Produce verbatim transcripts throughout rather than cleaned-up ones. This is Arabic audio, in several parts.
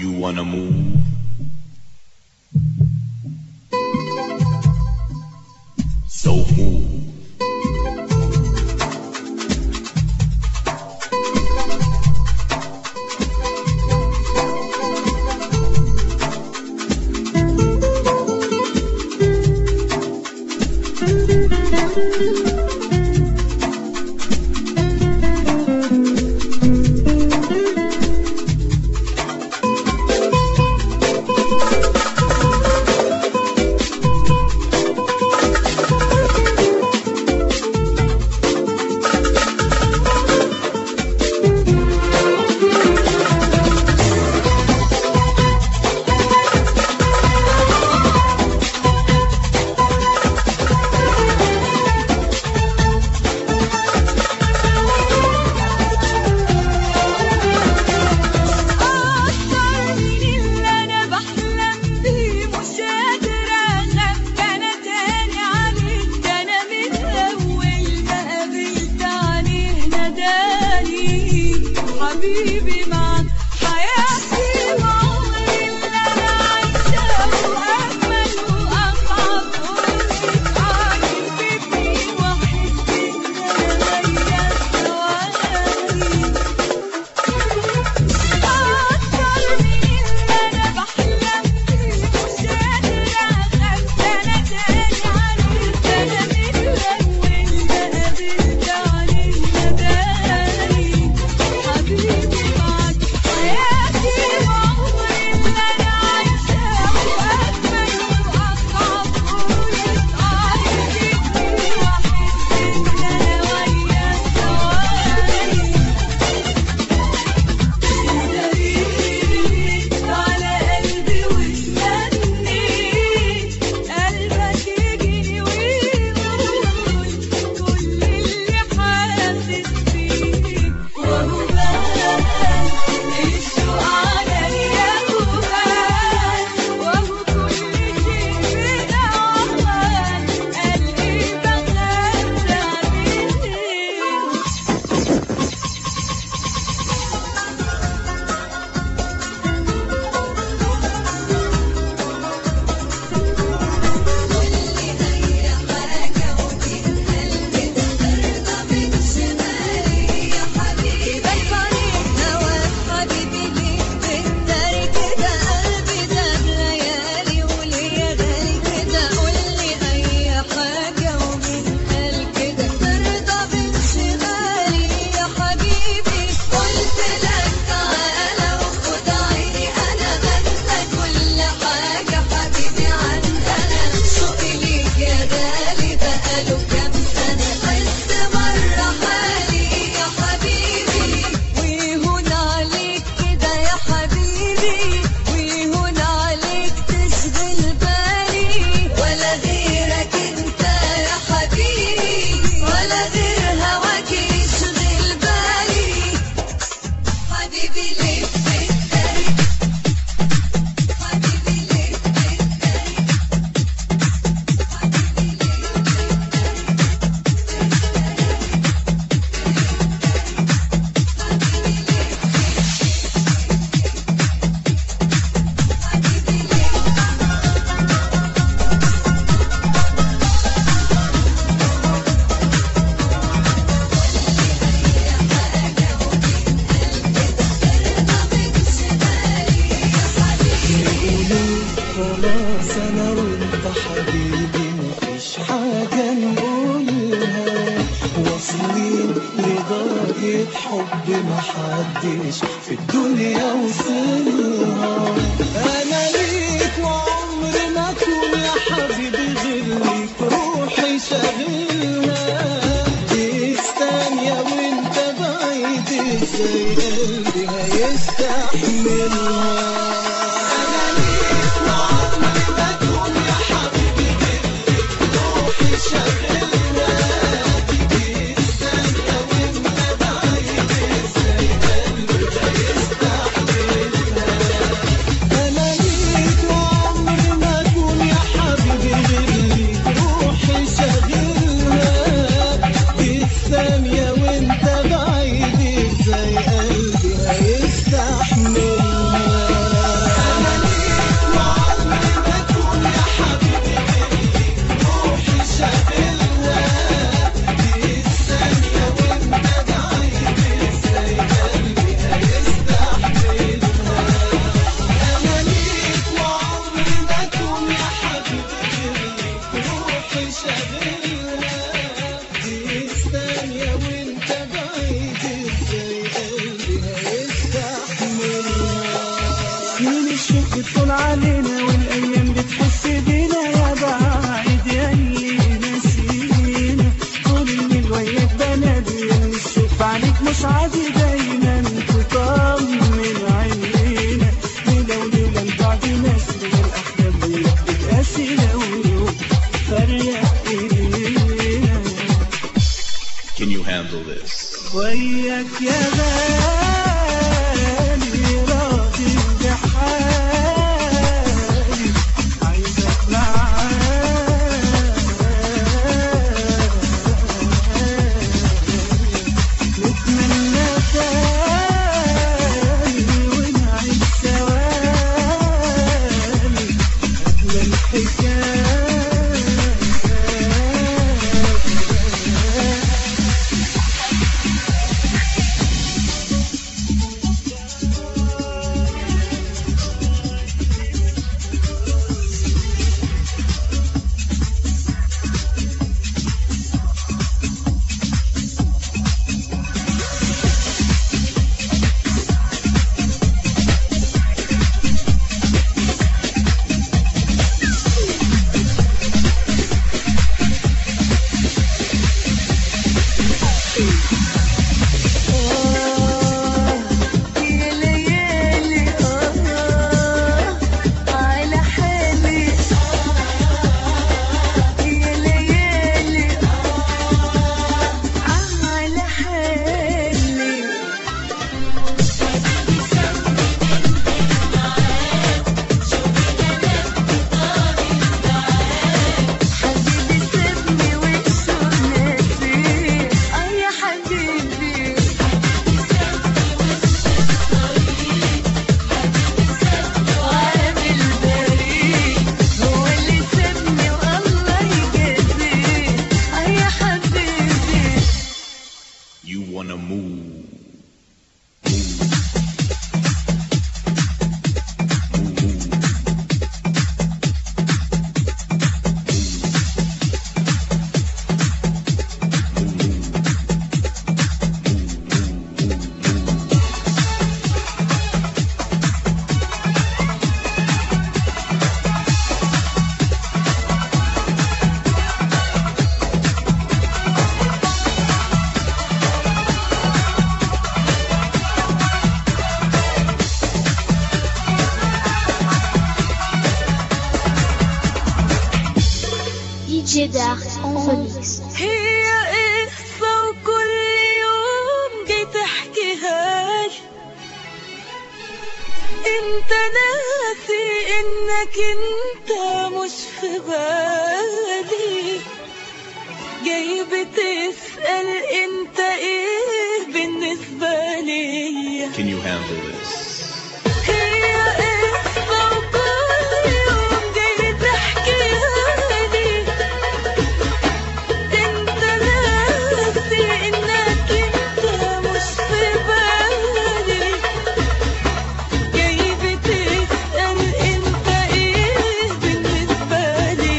You wanna move? So move. حب محدش في الدنيا وصلها. أنا ليك وعمري ما أكون يا حبيبي غير ليك، روحي شاغلها دي ثانية وأنت بعيد، إزاي قلبي هيستحملها. بتطول علينا والايام بتحس بينا يا بعيد ياللي نسينا طول الليل وياك بنادي الشوف عليك مش عادي دايما تطمن عينينا ليلة وليلة البعد ناسي والاحلام وياك بتقاسي لو يوم فرق ايدينا. Can you handle this? وياك يا غالي راضي بحالي عايزك معايا نتمنى تاني ونعيش ثواني أجمل الحكاية. You wanna move. دي جي دارك en remix. هي قصة وكل يوم جاي تحكيها لي انت ناسي انك انت مش في بالي جاي بتسأل انت ايه بالنسبة لي. Can you handle this? هي قصة وكل يوم جاي تحكيها لي انت ناسي انك انت مش في بالي جاي بتسأل انت ايه بالنسبة لي.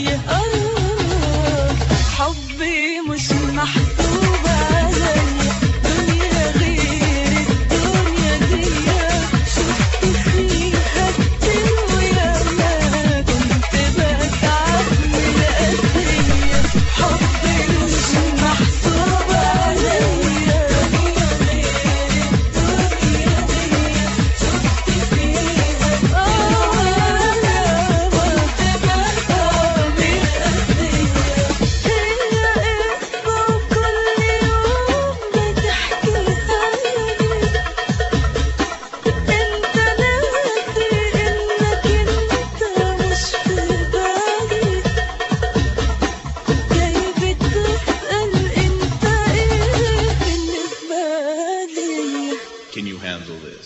اه حبي مش محسوب عليا دنيا غير الدنيا دي شفت فيها كتير وياما كنت بتعب من القاسية. حبي مش محسوب عليا دنيا غير الدنيا دي شفت فيها اه ياما كنت بتعب من القاسية. هي قصة وكل يوم بتحكيها لي انت ناسي انك انت مش في بالي جاي بتسأل انت ايه بالنسبة لي. Can you handle this?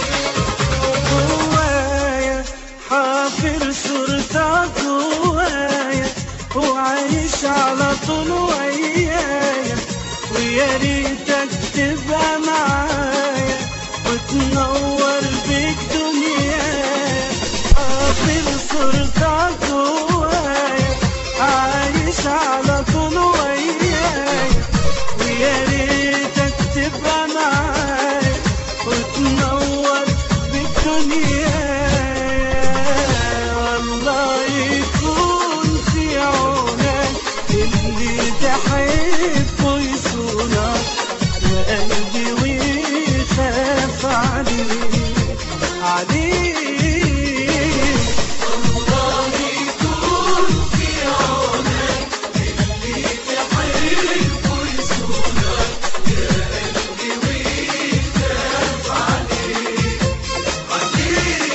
جوايا حافر صورتك جوايا يكون في عونك اللي تحبه يصونك يا قلبي ويخاف عليك عليك. الله يكون في عونك اللي تحبه يصونك يا قلبي ويخاف عليك عليك.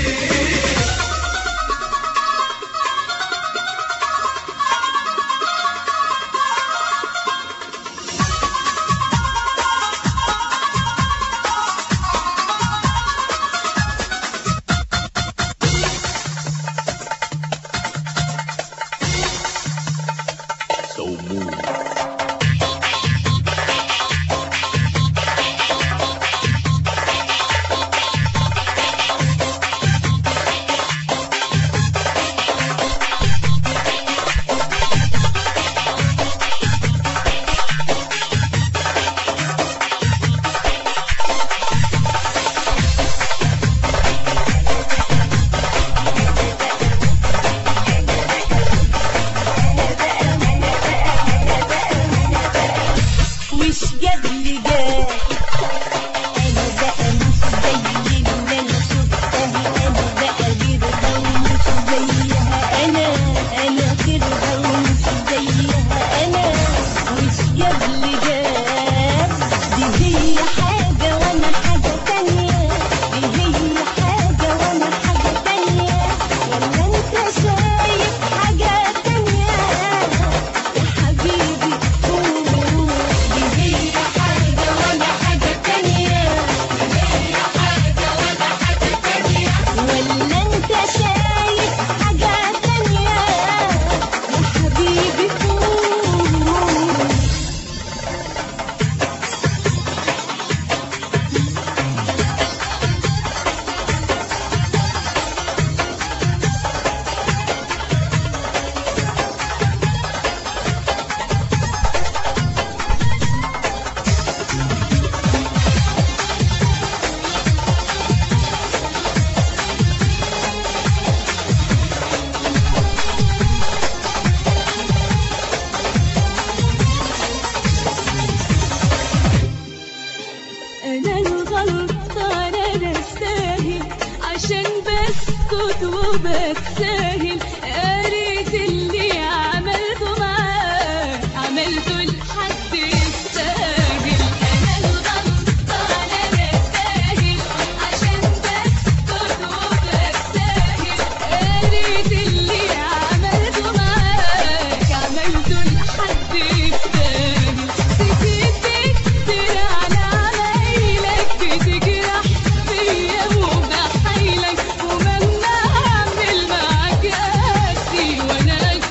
So move. مش جاب لي جاب انا بقى مش زي اللي انا شفتها انا بقى غيرها ومش زيها انا انا غيرها ومش زيها انا مش جاب لي جاب دي هي حاجة وانا حاجة تانية دي هي حاجة وانا حاجة تانية ولا انت شايف حاجة تانية يا حبيبي قول دي هي حاجة وانا حاجة تانية دي هي حاجة وانا حاجة تانية ولا انت شايف حاجة تانية يا حبيبي قول. أنا الغلطان أنا أستاهل عشان بسكت وبتساهل يا ريت اللي عملته معاك عملته لحد يستاهل. أنا الغلطان أنا أستاهل عشان بسكت وبتساهل يا ريت اللي عملته معاك عملته لحد يستاهل. سكت كتير على عمايلك بتجرح فيا وبحايلك ومهما أعمل معاك قاسي وأنا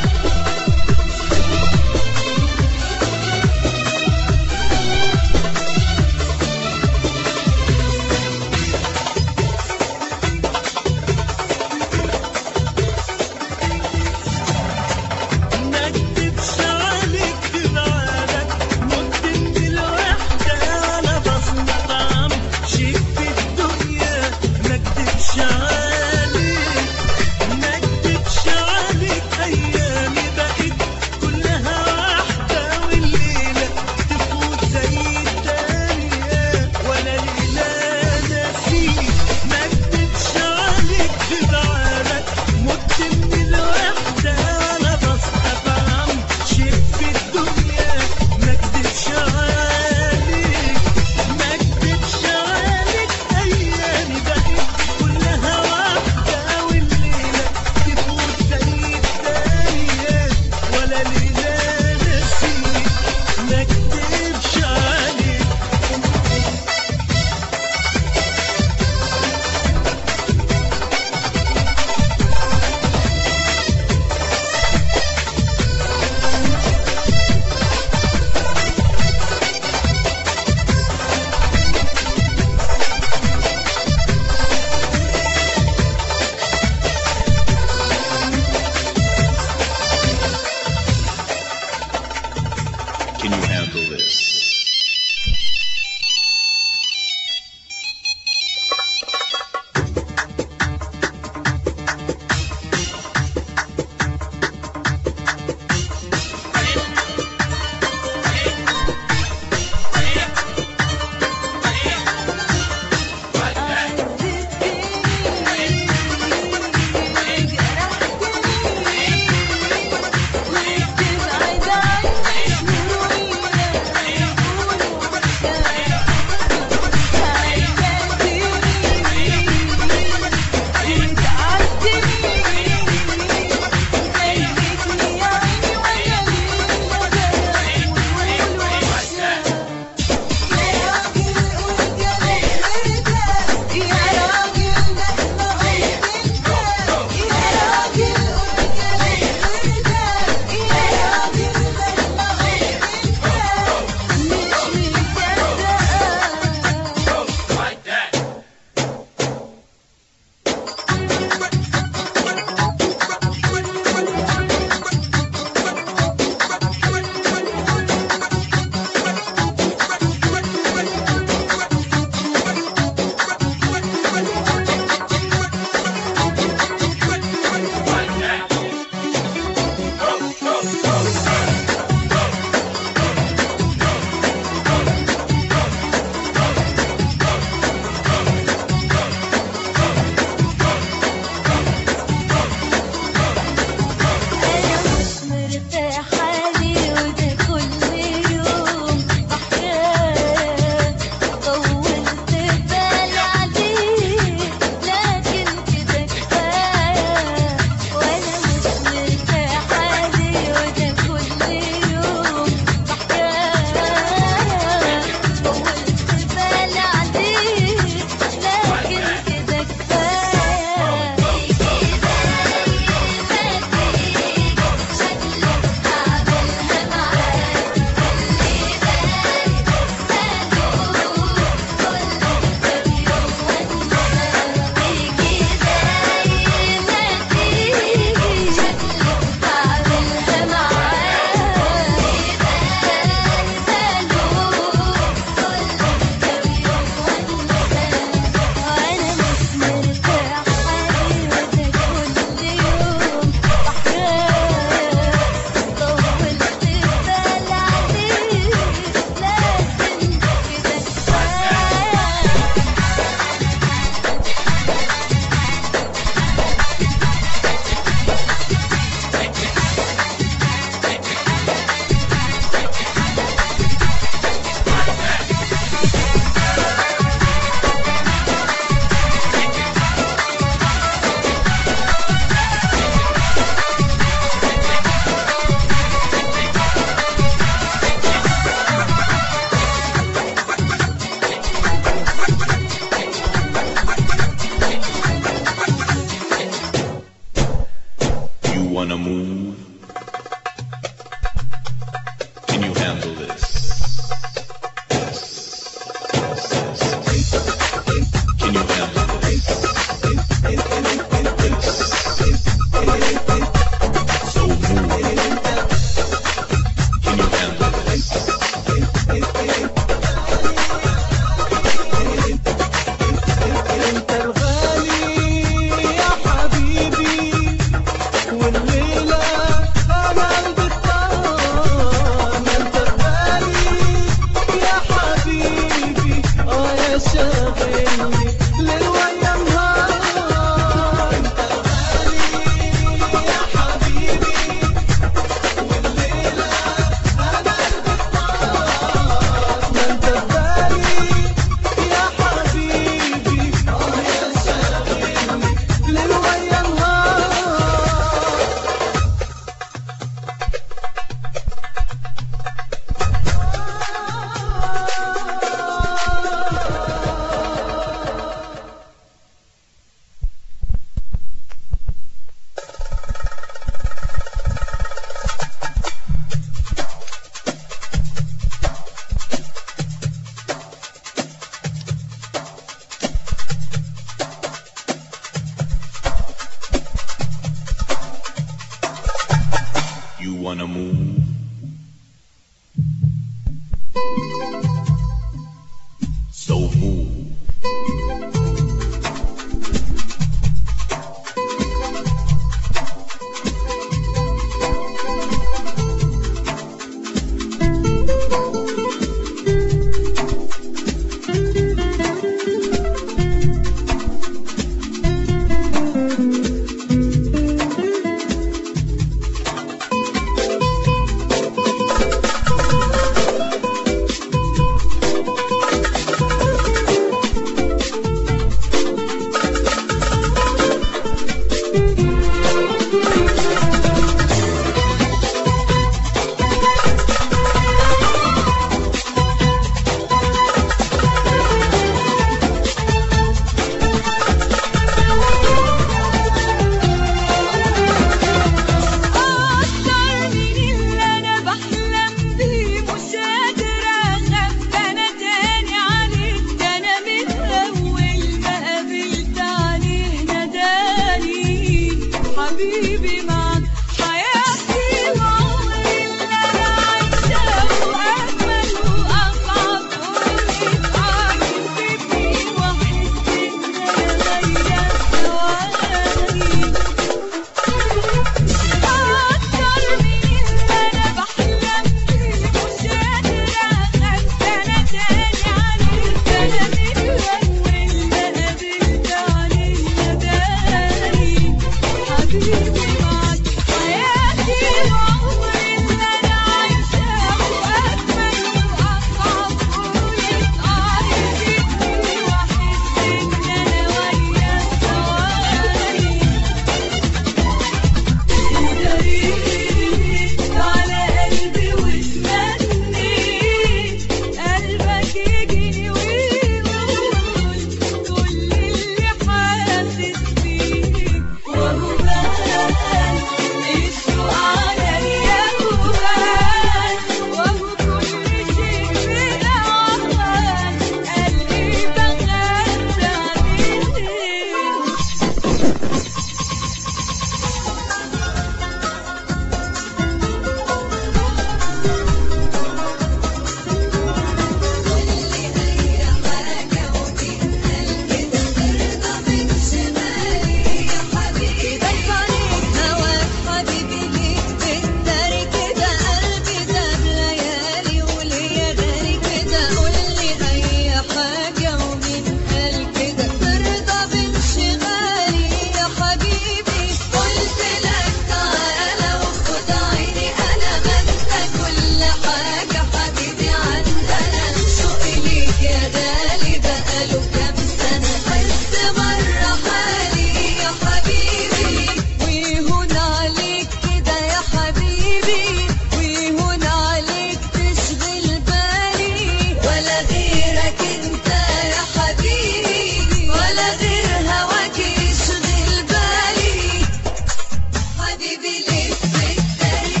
ولا غيرك انت يا حبيبي، ولا غير هواك يشغل بالي. حبيبي ليه بتداري،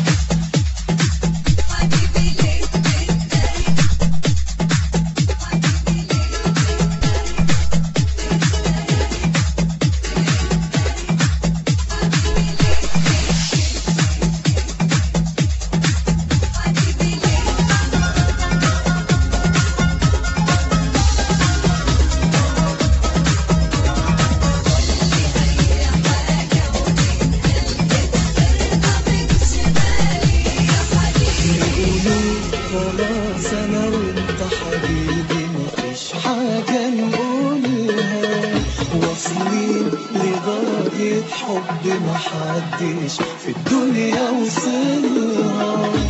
حبيبي ليه بتداري، حبيبي ليه خلاص انا وانت حبيبي مفيش حاجة نقولها، واصلين لدرجة حب محدش في الدنيا وصلها.